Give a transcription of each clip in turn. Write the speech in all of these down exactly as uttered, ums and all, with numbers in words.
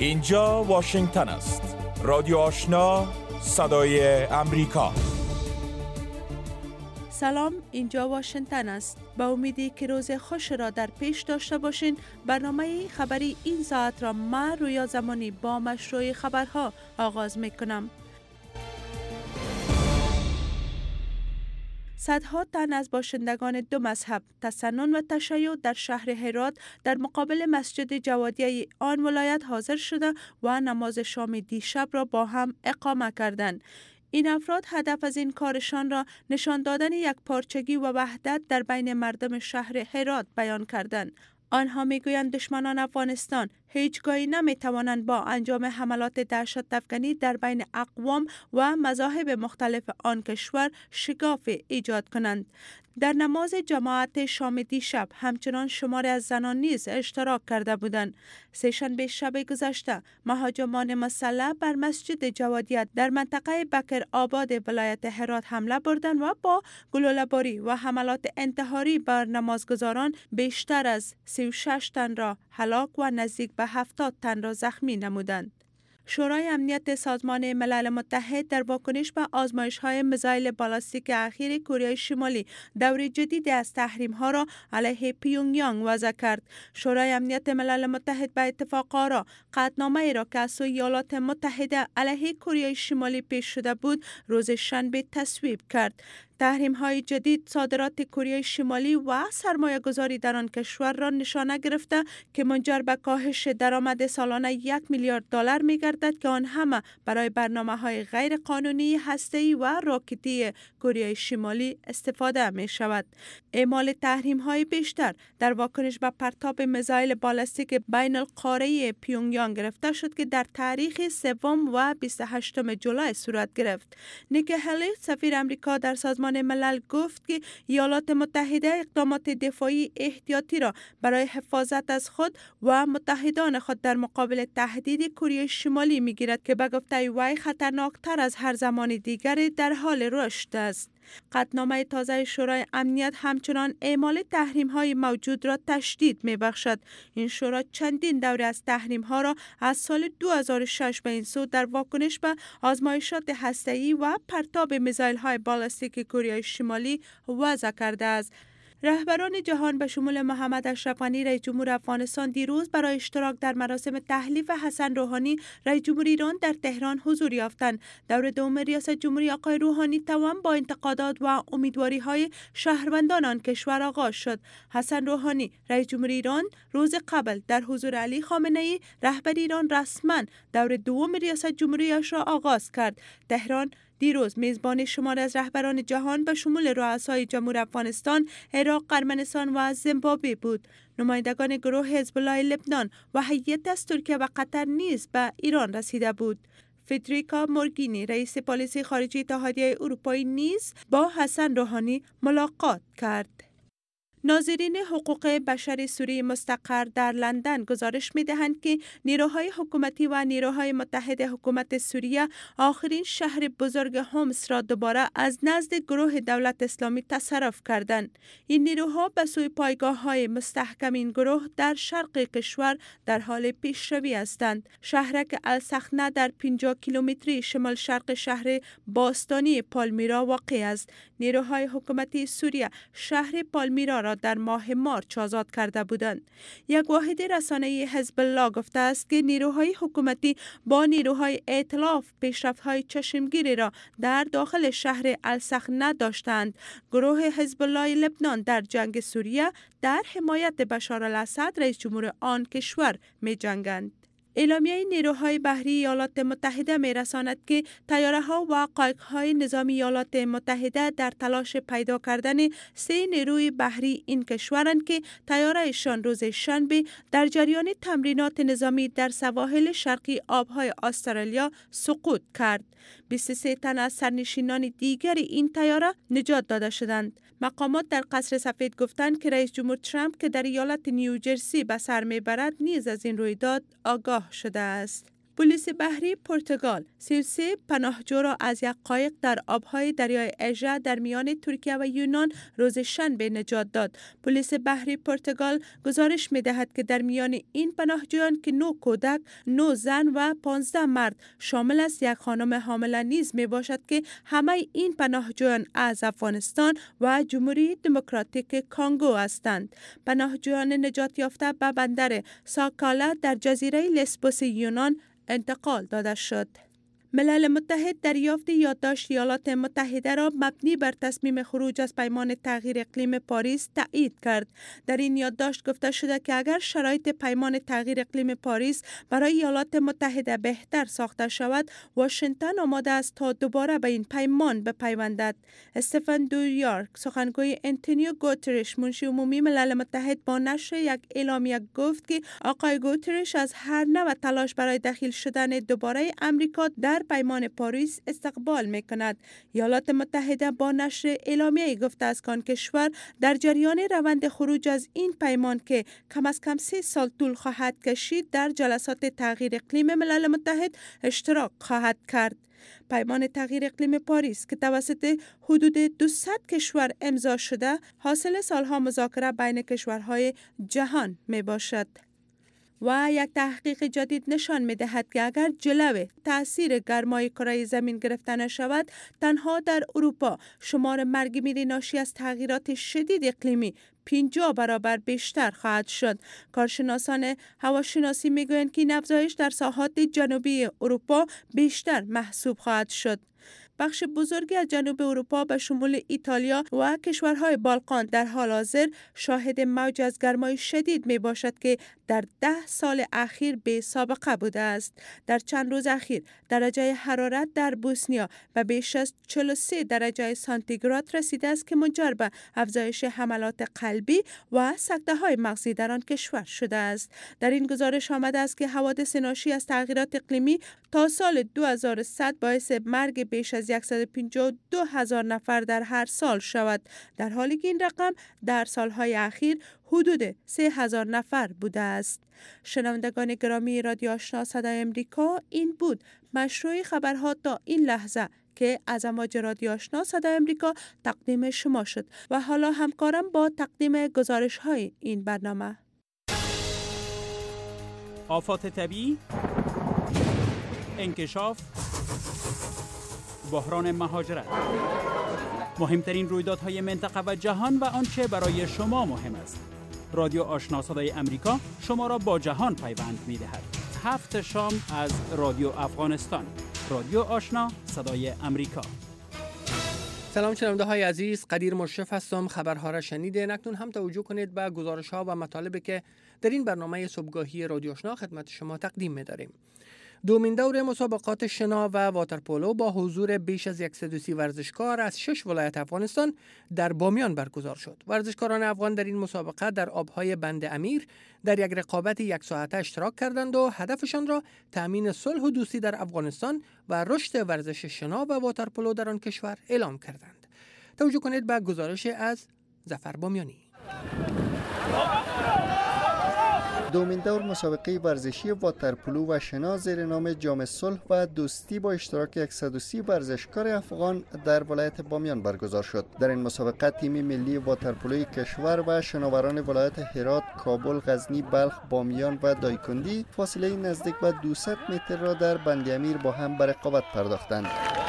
اینجا واشنگتن است. رادیو آشنا، صدای امریکا. سلام، اینجا واشنگتن است. با امیدی که روز خوش را در پیش داشته باشین، برنامه خبری این ساعت را من رویا زمانی با مشروع خبرها آغاز می کنم. صدها تن از باشندگان دو مذهب، تسنن و تشیع در شهر هرات در مقابل مسجد جوادیه آن ولایت حاضر شده و نماز شام دیشب را با هم اقامه کردند. این افراد هدف از این کارشان را نشان دادن یک پارچگی و وحدت در بین مردم شهر هرات بیان کردند. آنها میگویند دشمنان افغانستان هیچگاهی نمیتوانند با انجام حملات دهشت افکنی در بین اقوام و مذاهب مختلف آن کشور شگاف ایجاد کنند. در نماز جماعت شام دیشب همچنان شماری از زنان نیز اشتراک کرده بودند. سه‌شنبه شب گذشته مهاجمان مسلح بر مسجد جوادیه در منطقه بکر آباد ولایت هرات حمله بردند و با گلوله‌باری و حملات انتحاری بر نمازگزاران بیشتر از سی و شش تن را هلاک و نزدیک به هفتاد تن را زخمی نمودند. شورای امنیت سازمان ملل متحد در واکنش به آزمایش‌های میزایل بالستیک اخیر کره شمالی دور جدید از تحریم‌ها را علیه پیونگ یانگ وضع کرد. شورای امنیت ملل متحد به اتفاق آرا قطعنامه‌ای را که از سوی ایالات متحده علیه کره شمالی پیش شده بود روز شنبه تصویب کرد. تحریم‌های جدید صادرات کره شمالی و سرمایه‌گذاری در آن کشور را نشانه گرفته که منجر به کاهش درآمد سالانه یک میلیارد دلار می‌گردد که آن همه برای برنامه‌های غیر قانونی هسته‌ای و راکتی کره شمالی استفاده می‌شود. اعمال تحریم‌های بیشتر در واکنش به پرتاب میزایل بالستیک بین القاره‌ای پیونگ یانگ گرفته شد که در تاریخ سوم و بیست و هشتم ژوئیه صورت گرفت. نیکی هلی سفیر آمریکا در سازمان ملل گفت که ایالات متحده اقدامات دفاعی احتیاطی را برای حفاظت از خود و متحدان خود در مقابل تهدید کره شمالی می‌گیرد که به گفته وی خطرناکتر از هر زمان دیگری در حال رشد است. قطعنامه تازه شورای امنیت همچنان اعمال تحریم‌های موجود را تشدید می‌بخشد. این شورا چندین دوره از تحریم‌ها را از سال دو هزار و شش به این سو در واکنش به آزمایشات هسته‌ای و پرتاب میزایل‌های بالستیک کره شمالی وضع کرده است. رهبران جهان به شمول محمد اشرف غنی رئیس جمهور افغانستان دیروز برای اشتراک در مراسم تحلیف حسن روحانی رئیس جمهور ایران در تهران حضور یافتند. دور دوم ریاست جمهوری آقای روحانی توام با انتقادات و امیدواری‌های شهروندان آن کشور آغاز شد. حسن روحانی رئیس جمهور ایران روز قبل در حضور علی خامنه‌ای رهبر ایران رسما دور دوم ریاست جمهوری‌اش را آغاز کرد. تهران دیروز میزبان شمار از رهبران جهان به شمول رؤسای جمهور افغانستان، عراق، ارمنستان و زیمبابوه بود. نمایندگان گروه حزب الله لبنان و هیئت از ترکیه و قطر نیز به ایران رسیده بود. فدریکا مورگینی رئیس پالیسی خارجی اتحادیه اروپایی نیز با حسن روحانی ملاقات کرد. ناظرین حقوق بشر سوریه مستقر در لندن گزارش می‌دهند که نیروهای حکومتی و نیروهای متحد حکومت سوریه آخرین شهر بزرگ حمص را دوباره از نزد گروه دولت اسلامی تصرف کردند. این نیروها به سوی پایگاه‌های مستحکم این گروه در شرق کشور در حال پیشروی هستند. شهرک السخنه در پنجاه کیلومتری شمال شرق شهر باستانی پالمیرا واقع است. نیروهای حکومتی سوریه شهر پالمیرا را در ماه مارچ آزاد کرده بودند. یک واحد رسانه‌ای حزب الله گفته است که نیروهای حکومتی با نیروهای ائتلاف پیشرفت‌های چشمگیری را در داخل شهر السخنه داشتند. گروه حزب الله لبنان در جنگ سوریه در حمایت بشار الاسد رئیس جمهور آن کشور می‌جنگند. اعلامیه نیروهای بحری ایالات متحده می‌رساند که طیاره‌ها و قایق‌های نظامی ایالات متحده در تلاش پیدا کردن سه نیروی بحری این کشورند که طیاره‌شان روز شنبه در جریان تمرینات نظامی در سواحل شرقی آب‌های استرالیا سقوط کرد. بیست و سه تن از سرنشینان دیگر این طیاره نجات داده شدند. مقامات در قصر سفید گفتند که رئیس جمهور ترامپ که در ایالت نیوجرسی به سر میبرد نیز از این رویداد آگاه شده است. پلیس بحری پرتغال سی و سه پناهجو را از یک قایق در آبهای دریای اژه در میان ترکیه و یونان روز شنبه نجات داد. پلیس بحری پرتغال گزارش می‌دهد که در میان این پناهجویان که نه کودک، نه زن و پانزده مرد شامل است، یک خانم حامله نیز میباشد که همه این پناهجویان از افغانستان و جمهوری دموکراتیک کانگو هستند. پناهجویان نجات یافته به بندر ساکالا در جزیره لسبوس یونان انتقال داده شد. ملل متحد دریافت یادداشت ایالات متحده را مبنی بر تصمیم خروج از پیمان تغییر اقلیم پاریس تایید کرد. در این یادداشت گفته شده که اگر شرایط پیمان تغییر اقلیم پاریس برای ایالات متحده بهتر ساخته شود، واشنگتن آماده است تا دوباره به این پیمان بپیوندد. استفن دویارک، سخنگوی انتونیو گوترش، منشی عمومی ملل متحد، با نشر یک اعلامیه گفت که آقای گوترش از هر نوع تلاش برای دخیل شدن دوباره امریکا در پیمان پاریس استقبال می‌کند. ایالات متحده با نشر اعلامیه گفته است که آن کشور در جریان روند خروج از این پیمان که کم از کم سه سال طول خواهد کشید در جلسات تغییر اقلیم ملل متحد اشتراک خواهد کرد. پیمان تغییر اقلیم پاریس که توسط حدود دویست کشور امضا شده، حاصل سالها مذاکره بین کشورهای جهان می باشد. و یک تحقیق جدید نشان می دهد که اگر جلو تأثیر گرمای کره زمین گرفته نشود، تنها در اروپا شمار مرگ میر ناشی از تغییرات شدید اقلیمی پنجاه برابر بیشتر خواهد شد. کارشناسان هواشناسی می گویند که این افزایش در ساحات جنوبی اروپا بیشتر محسوب خواهد شد. بخش بزرگی از جنوب اروپا به شمول ایتالیا و کشورهای بالقان در حال حاضر شاهد موج از گرمای شدید می باشد که در ده سال اخیر بی سابقه بوده است. در چند روز اخیر درجه حرارت در بوسنیا به بیش از چهل و سه درجه سانتیگراد رسیده است که منجر به افزایش حملات قلبی و سکته های مغزی در آن کشور شده است. در این گزارش آمده است که حوادث ناشی از تغییرات اقلیمی تا سال دو هزار و صد باعث مرگ بیش از صد و پنجاه و دو هزار نفر در هر سال شود، در حالی که این رقم در سالهای اخیر حدود سه هزار نفر بوده است. شنوندگان گرامی رادیو آشنا صدای امریکا، این بود مشروع خبرها تا این لحظه که از امواج رادیو آشنا صدای امریکا تقدیم شما شد و حالا همکارم با تقدیم گزارش های این برنامه. آفات طبیعی، انکشاف، بحران مهاجرت، مهمترین رویدادهای منطقه و جهان و آنچه برای شما مهم است. رادیو آشنا صدای امریکا شما را با جهان پیوند می‌دهد. هفت شام از رادیو افغانستان. رادیو آشنا صدای امریکا. سلام شنونده های عزیز، قدیر مشرف هستم. خبرها را شنیدین. اکنون هم توجه کنید به گزارش ها و مطالبی که در این برنامه صبحگاهی رادیو آشنا خدمت شما تقدیم می‌داریم. دومین دور مسابقات شنا و واترپولو با حضور بیش از صد و سی ورزشکار از شش ولایت افغانستان در بامیان برگزار شد. ورزشکاران افغان در این مسابقه در آبهای بند امیر در یک رقابت یک ساعته اشتراک کردند و هدفشان را تأمین صلح و دوستی در افغانستان و رشد ورزش شنا و واترپولو در آن کشور اعلام کردند. توجه کنید به گزارش از ظفر بامیانی. دومین دور مسابقه ورزشی واترپولو و شنا زیر نام جام صلح و دوستی با اشتراک صد و سی ورزشکار افغان در ولایت بامیان برگزار شد. در این مسابقه تیم ملی واترپولوی کشور و شناوران ولایت هرات، کابل، غزنی، بلخ، بامیان و دایکندی فاصله نزدیک به دویست متر را در بند امیر با هم به رقابت پرداختند.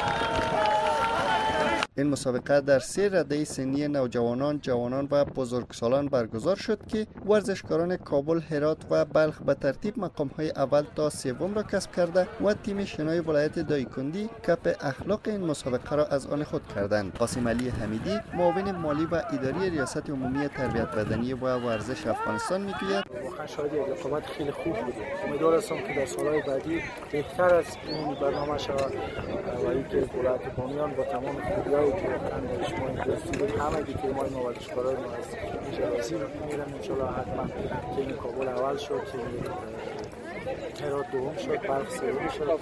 این مسابقه در سه رده سنی نوجوانان، جوانان و بزرگسالان برگزار شد که ورزشکاران کابل، هرات و بلخ به ترتیب مقام‌های اول تا سوم را کسب کرده و تیم شنای ولایت دایکندی کپ اخلاق این مسابقه را از آن خود کردند. قاسم علی حمیدی، معاون مالی و اداری ریاست عمومی تربیت بدنی و ورزش افغانستان میگوید: واقعا شاید یک رقابت خیلی خوب بود. امیدوار هستم که در سالهای بعدی بهتر از این برنامه شود و اینکه ولایت بامیان با تمام خوبی‌های که در شما دوستی همه دیگه ما ورزشکارای ما از جلسه میرم ان شاء الله حتما که این کابل اول شد، که هرات دوم شد، بلخ سوم شد،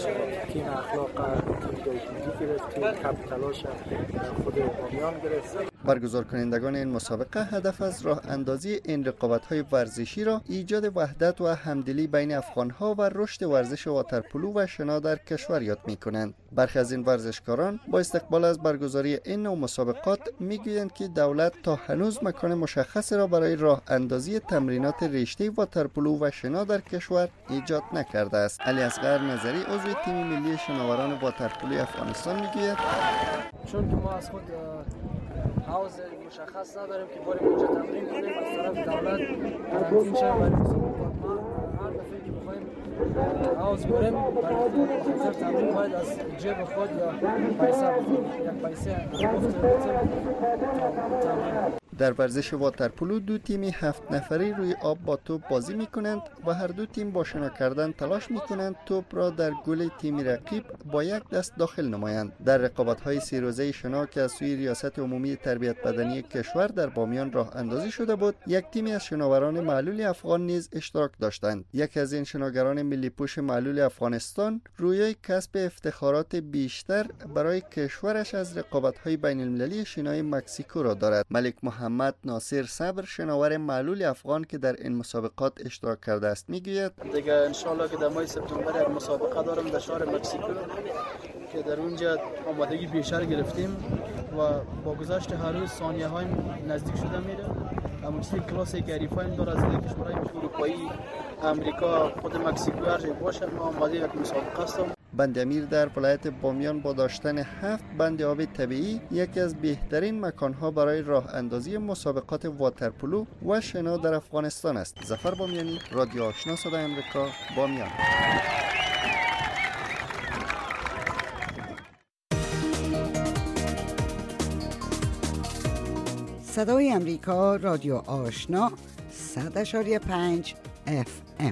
تیم اخلاق تیم دایکندی گرفت، تیم کپ تلاش خود بامیان گرفت. برگزار کنندگان این مسابقه هدف از راه اندازی این رقابت‌های ورزشی را ایجاد وحدت و همدلی بین افغان‌ها و رشد ورزش واترپولو و شنا در کشور یاد می‌کنند. برخی از این ورزشکاران با استقبال از برگزاری این نوع مسابقات می‌گویند که دولت تا هنوز مکان مشخص را برای راه اندازی تمرینات رشته واترپولو و شنا در کشور ایجاد نکرده است. علی اصغر نظری عضو تیم ملی شناوران واترپولو افغانستان می‌گوید چون که ما از خود حوض مشخص نداریم که بریم اونجا تمرین کنیم، از طرف دولت قرنطین شد برای مسابقات. ما هر دفعه که بخوایم حوض بریم برای تمرین باید از جیب خود یا پیسه بخوریم، یک پیسه گفتیم. در ورزش واترپولو دو تیمی هفت نفری روی آب با توپ بازی می کنند و هر دو تیم با شنا کردن تلاش می کنند توپ را در گل تیم رقیب با یک دست داخل نمایند. در رقابت‌های سه روزه شنا که از سوی ریاست عمومی تربیت بدنی کشور در بامیان راه اندازی شده بود، یک تیمی از شناوران معلول افغان نیز اشتراک داشتند. یکی از این شناگران ملی پوش معلول افغانستان رویای کسب افتخارات بیشتر برای کشورش از رقابت‌های بین‌المللی شنای مکزیکو را دارد. ملک محمد ناصر صبر شناور معلول افغان که در این مسابقات اشتراک کرده است میگوید دیگه ان شاء الله که در ماه سپتامبر یک مسابقه دارم در شهر مکزیکو که در اونجا آمادگی بیشتر گرفتیم و با گذشت هر روز ثانیه های نزدیک شده میره. همون چیزی کلاس گریفایم داره از کشورهای اروپایی، امریکا، خود مکزیکو هر جای باشه ما آماده یک مسابقه هستم. بند امیر در ولایت بامیان با داشتن هفت بند آب طبیعی یکی از بهترین مکانها برای راه اندازی مسابقات واترپولو و شنا در افغانستان است. ظفر بامیانی، رادیو آشنا صدای آمریکا، بامیان. صدای آمریکا، رادیو آشنا، صد اشاری پنج اف ام.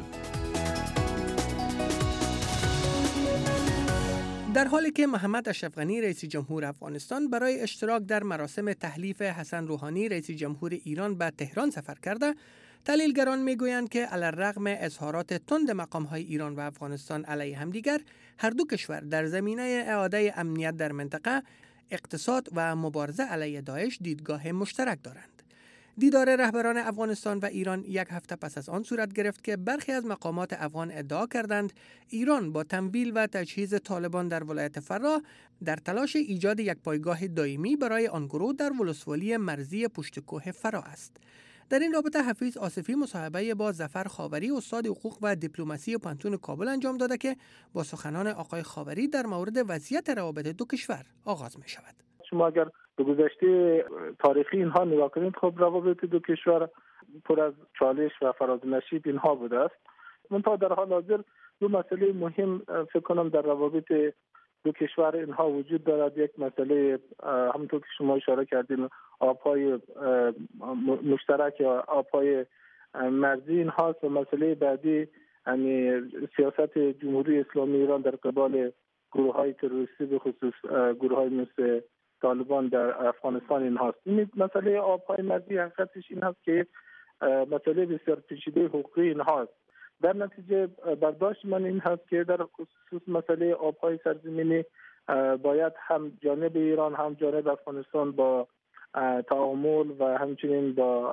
در حالی که محمد اشرف غنی رئیس جمهور افغانستان برای اشتراک در مراسم تحلیف حسن روحانی رئیس جمهور ایران به تهران سفر کرده، تحلیلگران میگویند که علیرغم اظهارات تند مقام‌های ایران و افغانستان علیه همدیگر، هر دو کشور در زمینه اعاده امنیت در منطقه، اقتصاد و مبارزه علیه داعش دیدگاه مشترک دارند. دیدار رهبران افغانستان و ایران یک هفته پس از آن صورت گرفت که برخی از مقامات افغان ادعا کردند ایران با تمویل و تجهیز طالبان در ولایت فرا در تلاش ایجاد یک پایگاه دائمی برای آن گروه در ولسوالی مرزی پشت کوه فرا است. در این رابطه حفیظ آصفی مصاحبه با ظفر خاوری استاد حقوق و دیپلماسی پانتون کابل انجام داده که با سخنان آقای خاوری در مورد وضعیت روابط دو کشور آغاز می شود. شما اگر به گذشته تاریخی اینها نگاه کنید، خب روابط دو کشور پر از چالش و فراز و نشیب اینها بوده است. منتها در حال حاضر دو مسئله مهم فکر کنم در روابط دو کشور اینها وجود دارد. یک مسئله همونطور که شما اشاره کردین آبهای مشترک یا آبهای مرزی اینهاست و مسئله بعدی یعنی سیاست جمهوری اسلامی ایران در قبال گروه های تروریستی به خصوص گروه های مثل طالبان در افغانستان این هست. این مسئله آبهای مرزی حقیقتش این هست که مسئله بسیار پیچیده حقوقی این هست. در نتیجه برداشت من این هست که در خصوص مسئله آبهای سرزمینی باید هم جانب ایران هم جانب افغانستان با تعامل و همچنین با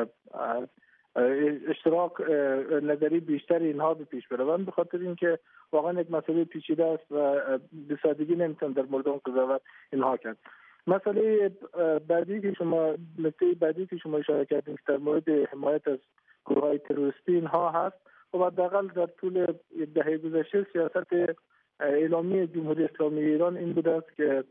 اشتراک نظری بیشتر اینها به پیش بروند، به خاطر اینکه واقعا یک مسئله پیچیده است و به سادگی نمیتونم در مورد اون قضاوت اینها کرد. مسئله بعدی که شما مسئله بعدی که شما اشاره کردین که در مورد حمایت از گروه‌های تروریستی اینها هست و حداقل در طول دهه گذشته سیاست اعلامی جمهوری اسلامی ایران این بوده است که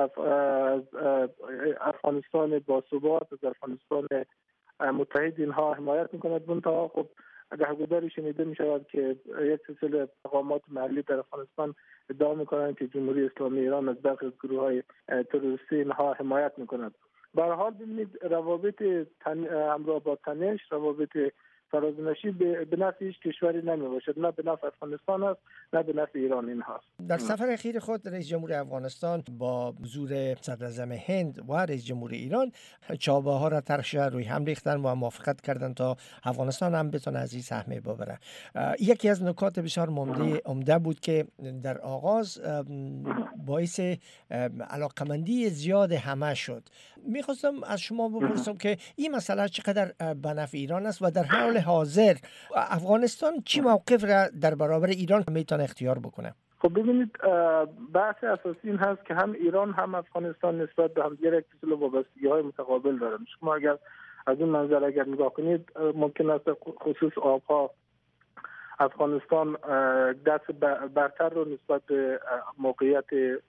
افغانستان با ثبات از افغانستان متحد اینها حمایت میکند. منتها خب گهگداری شنیده می شود که یک سلسله مقامات محلی در افغانستان ادعا میکنند که جمهوری اسلامی ایران از برخی از گروه های تروریستی اینها حمایت میکند. به هر حال ببینید روابط تن... همراه با تنش، روابط فراز و نشیب به نفع هیچ کشوری نمی باشد، نه به نفع افغانستان است نه به نفع ایران این هست. در سفر اخیر خود رئیس جمهور افغانستان با حضور صدراعظم هند و رئیس جمهور ایران چابه ها را طرح روی هم ریختن و موافقت کردند تا افغانستان هم بتونه از این سهم ببره. یکی از نکات بسیار عمده بود که در آغاز باعث علاقمندی زیاد همه شد. میخواستم از شما بپرسم که این مسئله چقدر به نفع ایران است و در حال حاضر افغانستان چی موقف را در برابر ایران میتونه اختیار بکنه؟ خب ببینید بحث اساسی این هست که هم ایران هم افغانستان نسبت به همدیگر یک سلسله وابستگی های متقابل دارند. شما اگر از این منظر اگر نگاه کنید ممکن است خصوص آبها افغانستان دست برتر رو نسبت به موقعیت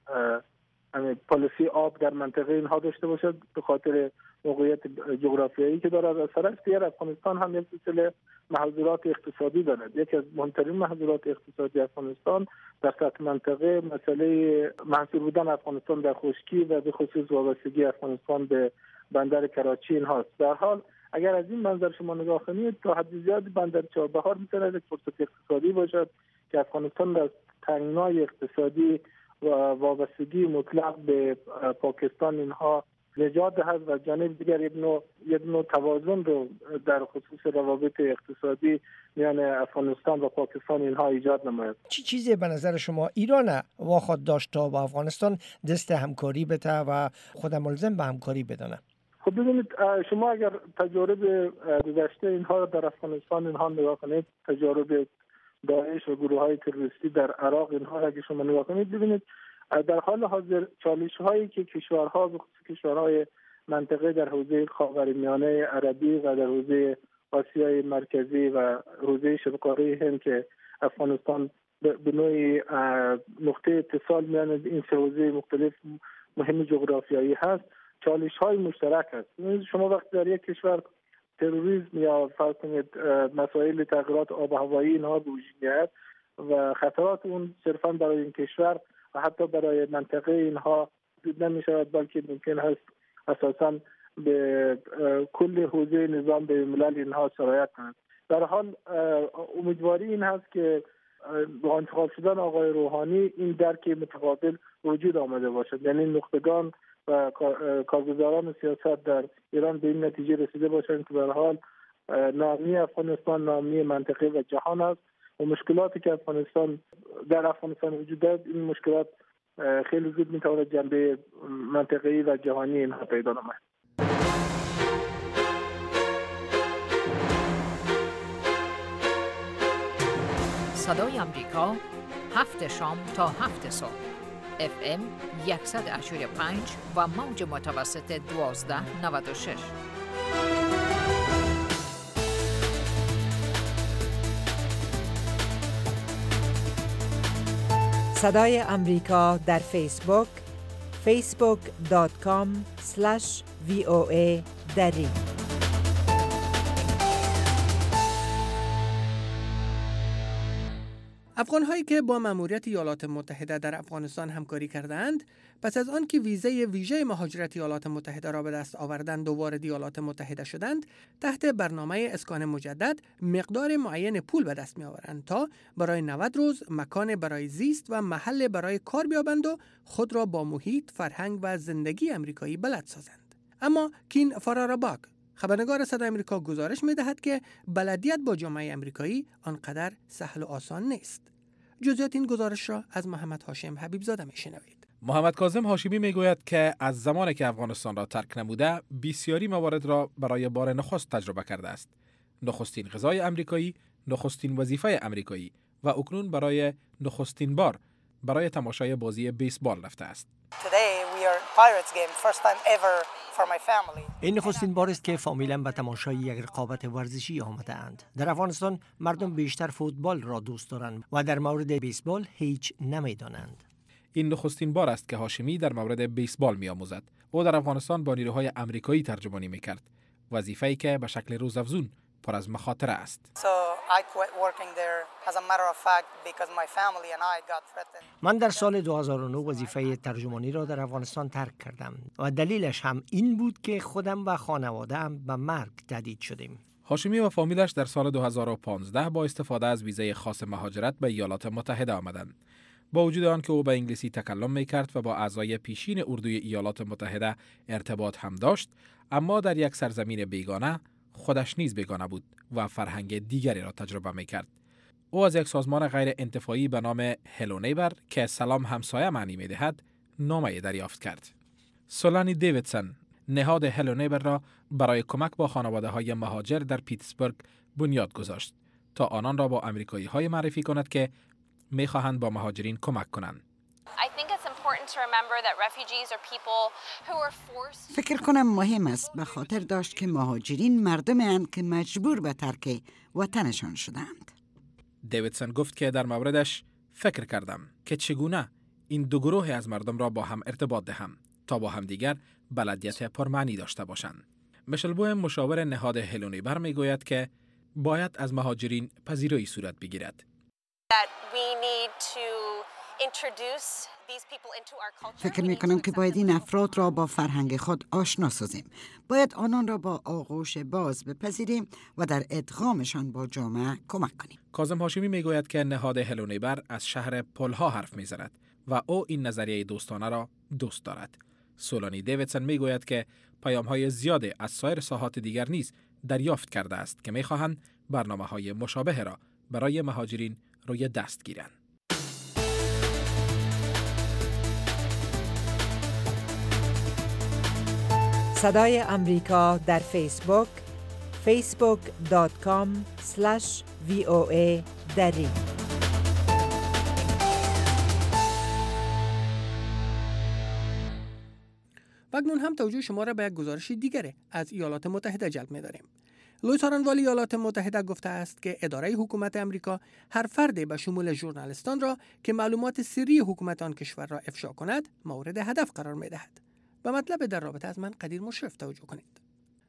پالیسی آب در منطقه اینها داشته باشد به خاطر موقعیت جغرافیایی که دارد. از طرف دیگر افغانستان هم یک سلسله محظورات اقتصادی دارد. یکی از مهمترین محظورات اقتصادی افغانستان در سطح منطقه مسئله محصور بودن افغانستان در خشکی و به خصوص وابستگی افغانستان به بندر کراچی اینهاست. در حال اگر از این منظر شما نگاه کنید تا حد زیادی بندر چابهار میتونه یک فرصت اقتصادی باشد که افغانستان در تنگنای اقتصادی و وابستگی مطلق به پاکستان اینها نجات دهد و جانب دیگر یک نوع یک نوع توازن رو در خصوص روابط اقتصادی میان افغانستان و پاکستان اینها ایجاد نماید. چی چیزی به نظر شما ایران واخواد داشت تا با افغانستان دست همکاری بده و خود ملزم به همکاری بدانه؟ خب ببینید شما اگر تجارب گذشته اینها رو در افغانستان اینها نگاه کنید، تجارب داعش و گروه های تروریستی در عراق اینها را اگر شما نگاه کنید ببینید در حال حاضر چالش هایی که کشورها به خصوص کشورهای منطقه در حوزه خاورمیانه عربی و در حوزه آسیای مرکزی و حوزه شبه‌قاره هند که افغانستان به نوعی نقطه اتصال میان این سه حوزه مختلف مهم جغرافیایی هست، چالش های مشترک هست. شما وقتی در یک کشور تروریسم یا فرض کنید مسائل تغییرات آب و هوایی اینها به وجود میاد و خطرات اون صرفا برای این کشور و حتی برای منطقه اینها دید نمی شود، بلکه ممکن هست اساساً به کل حوزه نظام به ملل اینها سرایت کند. در حال امیدواری این هست که با انتخاب شدن آقای روحانی این درک متقابل وجود آمده باشد، یعنی نخبگان و کارگزاران سیاست در ایران به این نتیجه رسیده باشند که به هر حال ناامنی افغانستان ناامنی منطقه و جهان است و مشکلاتی که افغانستان در افغانستان وجود دارد این مشکلات خیلی زود میتواند جنبه منطقه‌ای و جهانی اینها پیدا نماید. صدای امریکا هفت شام تا هفت صبح اف ام صد و هشت و پنج و موج متوسط دوازده نود و شش. صدای امریکا در فیسبوک فیسبوک دات کام اسلش وی او ای دری. افغان‌هایی که با مأموریت ایالات متحده در افغانستان همکاری کردند، پس از آن که ویزای ویژه مهاجرت ایالات متحده را به دست آوردند و وارد ایالات متحده شدند، تحت برنامه اسکان مجدد مقدار معین پول به دست می‌آورند تا برای نود روز مکان برای زیست و محل برای کار بیابند و خود را با محیط، فرهنگ و زندگی امریکایی بلد سازند. اما کین فراراباگ، خبرنگار صدای امریکا، گزارش می‌دهد که بلدیت با جامعه امریکایی آنقدر سهل و آسان نیست. جزئیات این گزارش را از محمد هاشم حبیبزاده میشنوید. محمد کاظم هاشمی میگوید که از زمانی که افغانستان را ترک نموده بسیاری موارد را برای بار نخست تجربه کرده است. نخستین غذای امریکایی، نخستین وظیفه امریکایی و اکنون برای نخستین بار برای تماشای بازی بیسبال رفته است. این نخستین بار است که فامیلم به تماشای یک رقابت ورزشی آمده اند. در افغانستان مردم بیشتر فوتبال را دوست دارند و در مورد بیسبال هیچ نمیدانند. این نخستین بار است که هاشمی در مورد بیسبال می‌آموزد. او در افغانستان با نیروهای امریکایی ترجمانی می‌کرد، وظیفه‌ای که به شکل روزافزون پر از مخاطره است. من در سال دو هزار و نه وظیفه ترجمانی را در افغانستان ترک کردم و دلیلش هم این بود که خودم و خانواده‌ام به مرگ تهدید شدیم. هاشمی و فامیلش در سال دو هزار و پانزده با استفاده از ویزای خاص مهاجرت به ایالات متحده آمدند. با وجود آن که او به انگلیسی تکلم می‌کرد و با اعضای پیشین اردوی ایالات متحده ارتباط هم داشت، اما در یک سرزمین بیگانه خودش نیز بیگانه بود و فرهنگ دیگری را تجربه می‌کرد. او از یک سازمان غیر انتفاعی به نام هلو نیبر که سلام همسایه معنی می‌دهد، نامه دریافت کرد. سولانی دیویدسون، نهاد هلو نیبر را برای کمک با خانواده‌های مهاجر در پیتسبورگ بنیاد گذاشت تا آنان را با آمریکایی‌های معرفی کند که می‌خواهند با مهاجرین کمک کنند. فکر کنم مهم است به خاطر داشت که مهاجرین مردمی اند که مجبور به ترک وطنشان شدند. دیویدسون گفت که در موردش فکر کردم که چگونه این دو گروه از مردم را با هم ارتباط دهم تا با هم دیگر بلدیت پرمعنی داشته باشند. میشل بوهم مشاور نهاد هلو نیبر میگوید که باید از مهاجرین پذیرایی صورت بگیرد. فکر می کنم که باید این افراد را با فرهنگ خود آشنا سازیم. باید آنان را با آغوش باز بپذیریم و در ادغامشان با جامعه کمک کنیم. کاظم هاشمی می گوید که نهاد هلو نیبر از شهر پلها حرف می زند و او این نظریه دوستانه را دوست دارد. سولانی دیویدسون می گوید که پیام های زیاده از سایر ساحات دیگر نیز دریافت کرده است که می خواهند برنامه های مشابه را برای مهاجرین روی دست گیرند. صدای امریکا در فیسبوک فیسبوک دات کام اسلش وی او ای دری. و اکنون هم توجه شما را به یک گزارش دیگره از ایالات متحده جلب می‌داریم. لوئیس آرنوالی ایالات متحده گفته است که اداره حکومت امریکا هر فرد به شمول ژورنالیستان را که معلومات سری حکومت آن کشور را افشا کند مورد هدف قرار می‌دهد. به مطلب در رابطه از من قدیر مشرف توجه کنید.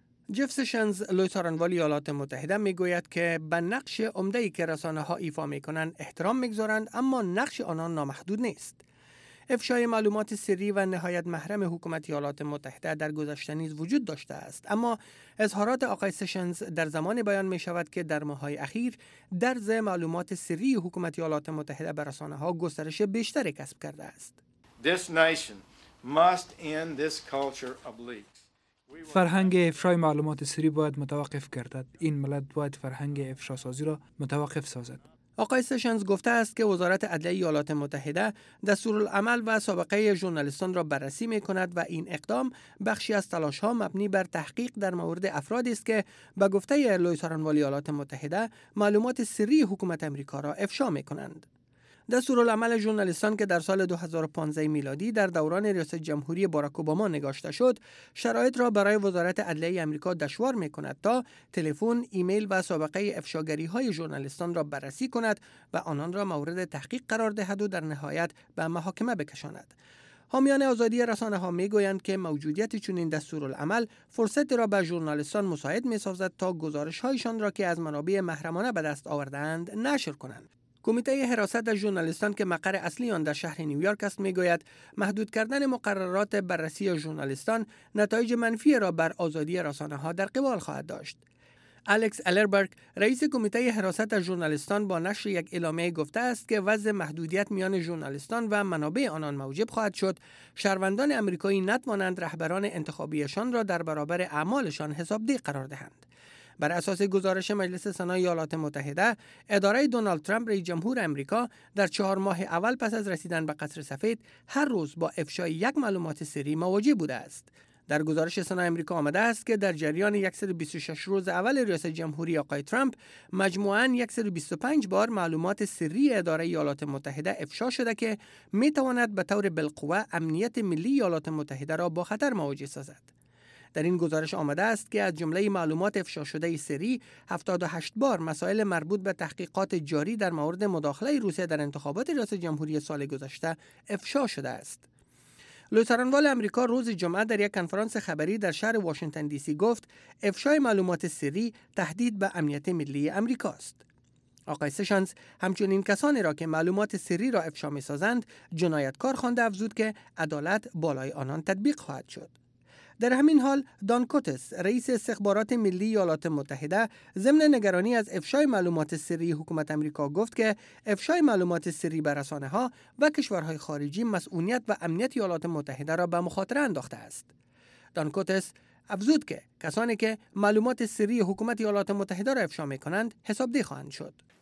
جف سشنز لوئیس آرنوالی ایالات متحده میگوید که به نقش عمده‌ای که رسانه‌ها ایفا می‌کنند احترام می‌گذارند، اما نقش آنان نامحدود نیست. افشای معلومات سری و نهایت محرم حکومت ایالات متحده در گذشته نیز وجود داشته است، اما اظهارات آقای سشنز در زمان بیان می شود که در ماه‌های اخیر درز معلومات سری حکومت ایالات متحده به رسانه‌ها گسترش بیشتری کسب کرده است. This nation must end this culture of leaks. فرهنگ افشای معلومات سری باید متوقف گردد. این ملت باید فرهنگ افشاسازی را متوقف سازد. آقای سشنز گفته است که وزارت عدلیه ایالات متحده دستورالعمل و سابقه ژورنالیستان را بررسی می کند و این اقدام بخشی از تلاش‌ها مبنی بر تحقیق در مورد افرادی است که به گفته لوئیس آرنوالی ایالات متحده معلومات سری حکومت امریکا را افشا می کنند. دستورالعمل ژورنالیستان که در سال دو هزار و پانزده میلادی در دوران ریاست جمهوری باراک اوباما نگاشته شد، شرایط را برای وزارت عدلیه آمریکا دشوار می‌کند تا تلفن، ایمیل و سابقه افشاگری‌های ژورنالیستان را بررسی کند و آنان را مورد تحقیق قرار دهد و در نهایت به محاکمه بکشاند. حامیان آزادی رسانه‌ها می‌گویند که موجودیت چنین دستورالعمل فرصتی را به ژورنالیستان مساعد می‌سازد تا گزارش‌هایشان را که از منابع محرمانه به دست آورده‌اند نشر کنند. کمیته حراست ژورنالیستان که مقر اصلی آن در شهر نیویورک است میگوید محدود کردن مقررات بررسی ژورنالیستان نتایج منفی را بر آزادی رسانه‌ها در قبال خواهد داشت. الکس الربرگ رئیس کمیته حراست ژورنالیستان با نشر یک اعلامیه گفته است که وضع محدودیت میان ژورنالیستان و منابع آنان موجب خواهد شد شهروندان آمریکایی نتوانند رهبران انتخابیشان را در برابر اعمالشان حسابدهی قرار دهند. بر اساس گزارش مجلس سنای ایالات متحده، اداره دونالد ترامپ رئیس جمهور امریکا در چهار ماه اول پس از رسیدن به قصر سفید هر روز با افشای یک معلومات سری مواجه بوده است. در گزارش سنای امریکا آمده است که در جریان صد و بیست و شش روز اول ریاست جمهوری آقای ترامپ مجموعاً صد و بیست و پنج بار معلومات سری اداره ایالات متحده افشا شده که می تواند به طور بالقوه امنیت ملی ایالات متحده را با خطر مواجه سازد. در این گزارش آمده است که از جمله معلومات افشا شده سری هفتاد و هشت بار مسائل مربوط به تحقیقات جاری در مورد مداخله روسیه در انتخابات ریاست جمهوری سال گذشته افشا شده است. لوئیس آرنوالی امریکا روز جمعه در یک کنفرانس خبری در شهر واشنگتن دی سی گفت افشای معلومات سری تهدید به امنیت ملی امریکا است. آقای سشنز همچنین کسانی را که معلومات سری را افشا می‌سازند جنایتکار خوانده افزود که عدالت بالای آنان تطبیق خواهد شد. در همین حال دان کوتس رئیس استخبارات ملی ایالات متحده ضمن نگرانی از افشای معلومات سری حکومت امریکا گفت که افشای معلومات سری به رسانه‌ها و کشورهای خارجی مسئولیت و امنیت ایالات متحده را به مخاطره انداخته است. دان کوتس افزود که کسانی که معلومات سری حکومت ایالات متحده را افشا می‌کنند حسابدهی خواهند شد.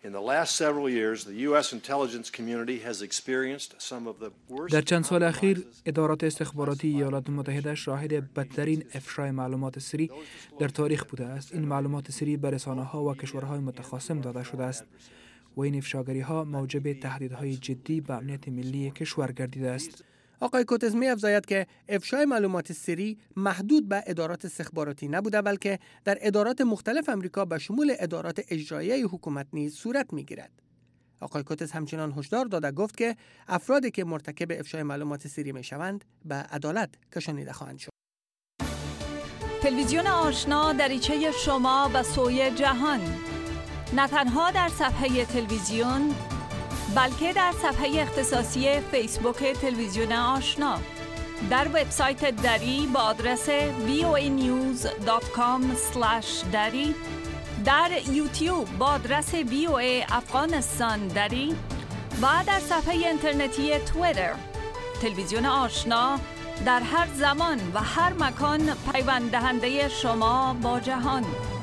در چند سال اخیر ادارات استخباراتی ایالات متحده شاهد بدترین افشای معلومات سری در تاریخ بوده است. این معلومات سری به رسانه‌ها و کشورهای متخاصم داده شده است و این افشاگری‌ها موجب تهدیدهای جدی به امنیت ملی کشور گردیده است. آقای کوتز می افزاید که افشای معلومات سری محدود به ادارات استخباراتی نبوده، بلکه در ادارات مختلف امریکا به شمول ادارات اجراییه حکومت نیز صورت می گیرد. آقای کوتز همچنان هشدار داده گفت که افرادی که مرتکب افشای معلومات سری می شوند به عدالت کشانیده خواهند شد. تلویزیون آشنا دریچه شما به سوی جهان، نه تنها در صفحه تلویزیون بلکه در صفحه اختصاصی فیسبوک تلویزیون آشنا، در وبسایت دری با آدرس وی او ای نیوز دات کام اسلش دری، در یوتیوب با آدرس وی او ای افغانستان دری و در صفحه اینترنتی توییتر. تلویزیون آشنا در هر زمان و هر مکان پیوند دهنده شما با جهان.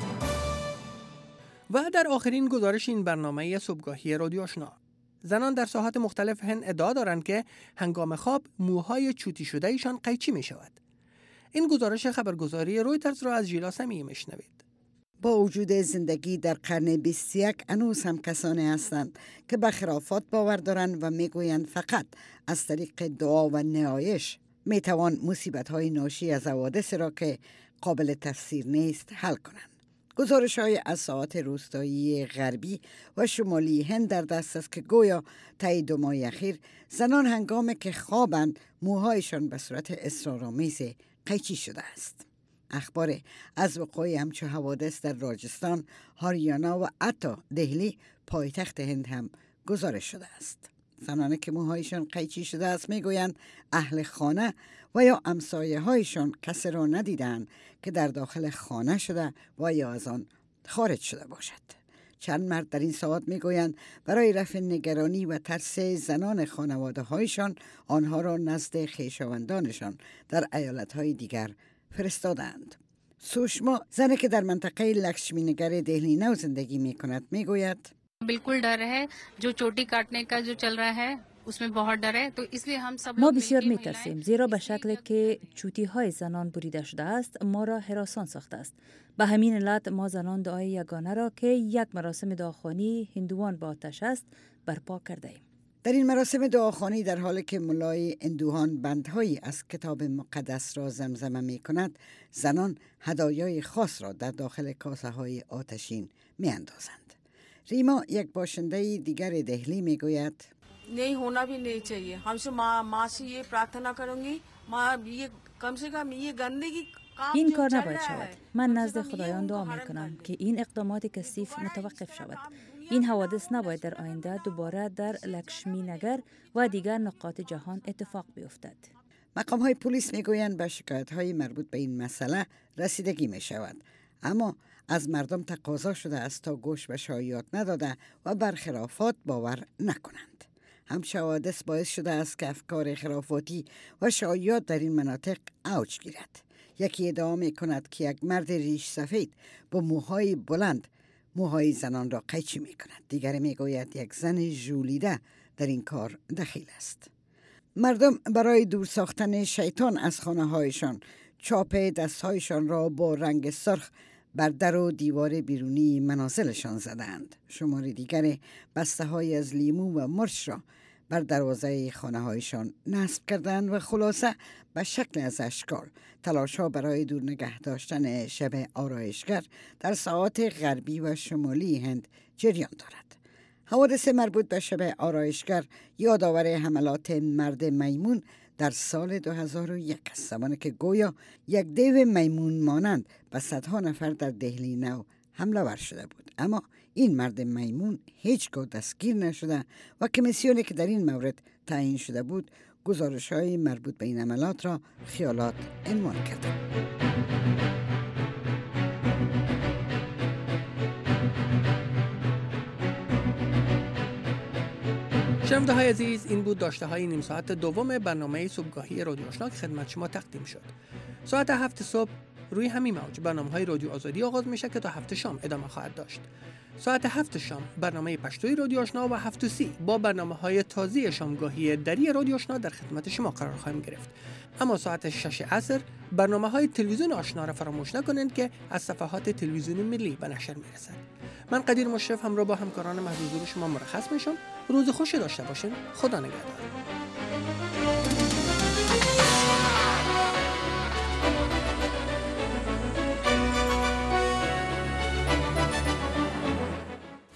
و در آخرین گزارش این برنامه صبحگاهی رادیو آشنا، زنان در ساحات مختلف هند ادعا دارند که هنگام خواب موهای چوتی شده ایشان قیچی می شود. این گزارش خبرگزاری رویترز را از ژیلا سمیع میشنوید. با وجود زندگی در قرن بیست و یک هنوز هم کسانی هستند که به خرافات باور دارند و میگویند فقط از طریق دعا و نیایش میتوان مصیبت‌های ناشی از حوادث را که قابل تفسیر نیست حل کنند. گزارش های از ساحات روستایی غربی و شمالی هند در دست است که گویا طی دو ماه اخیر زنان هنگامی که خوابند موهایشان به صورت اسرارآمیز قیچی شده است. اخبار از وقوع همچو حوادث در راجستان، هاریانا و حتی دهلی پایتخت هند هم گزارش شده است. زنانی که موهایشان قیچی شده است میگویند اهل خانه و یا همسایه هایشان کسی را ندیدند که در داخل خانه شده و یا از آن خارج شده باشد. چند مرد در این ساعت میگویند برای رفع نگرانی و ترس زنان خانواده هایشان آنها را نزد خویشاوندانشان در ایالت های دیگر فرستادند. سوشما، زنی که در منطقه لکشمی نگر دهلی نو زندگی می کند، می گوید बिल्कुल डर है जो चोटी काटने का जो चल रहा है उसमें बहुत डर है तो इसलिए हम सब ما بسیار میترسیم زیرا به شکلی که چوتی های زنان بریده شده است ما را هراسان ساخته است. به همین علت ما زنان دعای یگانه را که یک مراسم دعاخوانی هندوان با آتش است برپا کرده ایم. در این مراسم دعاخوانی در حالی که ملای هندوان بندهایی از کتاب مقدس را زمزمه می کند، زنان هدایای خاص را در داخل کاسه های آتشین می اندازند. ریما، یک باشنده دیگر دهلی، می گوید नहीं होना भी नहीं चाहिए हमसे माँ माँ से ये प्रार्थना करूंगी माँ ये कम से कम ये गंदगी این کار نباید شود. من نزد خدایان دعا می کنم که این اقدامات کثیف متوقف شود. این حوادث نباید در آینده دوباره در لکشمی نگر و دیگر نقاط جهان اتفاق بیفتد. مقام های پلیس می گویند به شکایت های مربوط به این مسئله رسیدگی می شود، اما از مردم تقاضا شده است تا گوش به شایعات نداده و بر خرافات باور نکنند. همچه حوادث باعث شده است که افکار خرافاتی و شایعات در این مناطق اوج گیرد. یکی ادعا می کند که یک مرد ریش سفید با موهای بلند موهای زنان را قیچی می کند. دیگر می گوید یک زن ژولیده در این کار دخیل است. مردم برای دور ساختن شیطان از خانه هایشان چاپ دستهایشان را با رنگ سرخ بر در و دیوار بیرونی منازلشان زدند. شمار دیگر بسته های از لیمو و مرچ را بر دروازه خانه هایشان نصب کردند و خلاصه به شکل از اشکال تلاش ها برای دور نگه داشتن شب آرایشگر در ساحات غربی و شمالی هند جریان دارد. حوادث مربوط به شب آرایشگر یادآور حملات مرد میمون در سال دو هزار و یک است، زمانی که گویا یک دیو میمون مانند به صدها نفر در دهلی نو حمله ور شده بود، اما این مرد میمون هیچگاه دستگیر نشده و کمیسیونی که در این مورد تعیین شده بود گزارش‌های مربوط به این عملات را خیالات عنوان کرده. شنونده های عزیز، این بود داشته های نیم ساعت دوم برنامه صبحگاهی رادیو آشنا که خدمت شما تقدیم شد. ساعت هفت صبح روی همین موج برنامه‌های رادیو آزادی آغاز میشه که تا هفت شام ادامه خواهد داشت. ساعت هفت شام برنامه پشتوی رادیو آشنا و هفت و سی با برنامه‌های تازه شامگاهی دری رادیو آشنا در خدمت شما قرار خواهیم گرفت. اما ساعت شش عصر برنامه‌های تلویزیون آشنا را فراموش نکنید که از صفحات تلویزیون ملی به نشر میرسد. من قدیر مشرف همراه با همکارانم از حضور شما مرخص میشم. روز خوشی داشته باشین. خدا نگهدار.